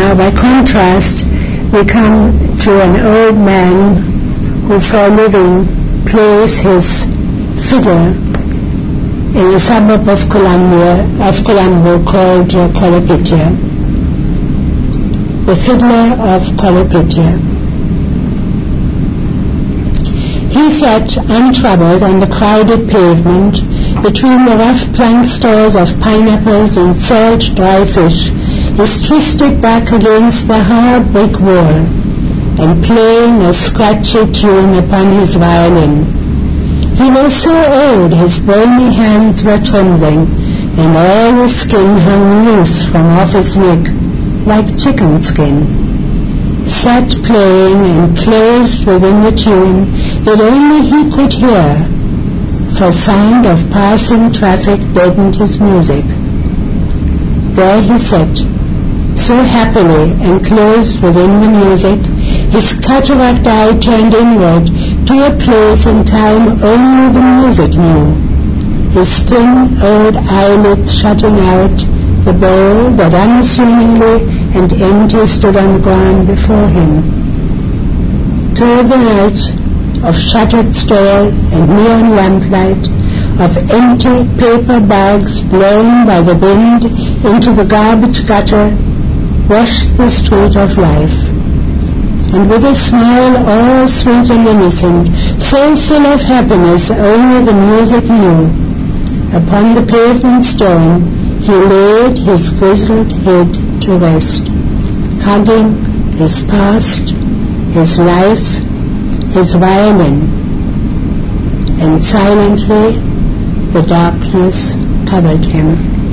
Now, by contrast, we come to an old man who for a living plays his fiddle in a suburb of Colombo called Collopitia. The Fiddler of Collopitia. He sat untroubled on the crowded pavement between the rough plank stalls of pineapples and salt dry fish, his twisted back against the hard brick wall, and playing a scratchy tune upon his violin. He was so old his bony hands were trembling, and all the skin hung loose from off his neck, like chicken skin. Sat playing and closed within the tune that only he could hear, for sound of passing traffic deadened his music. There he sat, so happily enclosed within the music, his cataract eye turned inward to a place and time only the music knew, his thin old eyelids shutting out the bowl that unassumingly and empty stood on the ground before him. Through the night of shuttered stall and neon lamplight, of empty paper bags blown by the wind into the garbage gutter, washed the street of life. And with a smile all sweet and innocent, so full of happiness only the music knew, upon the pavement stone he laid his grizzled head to rest, hugging his past, his life, his violin, and silently the darkness covered him.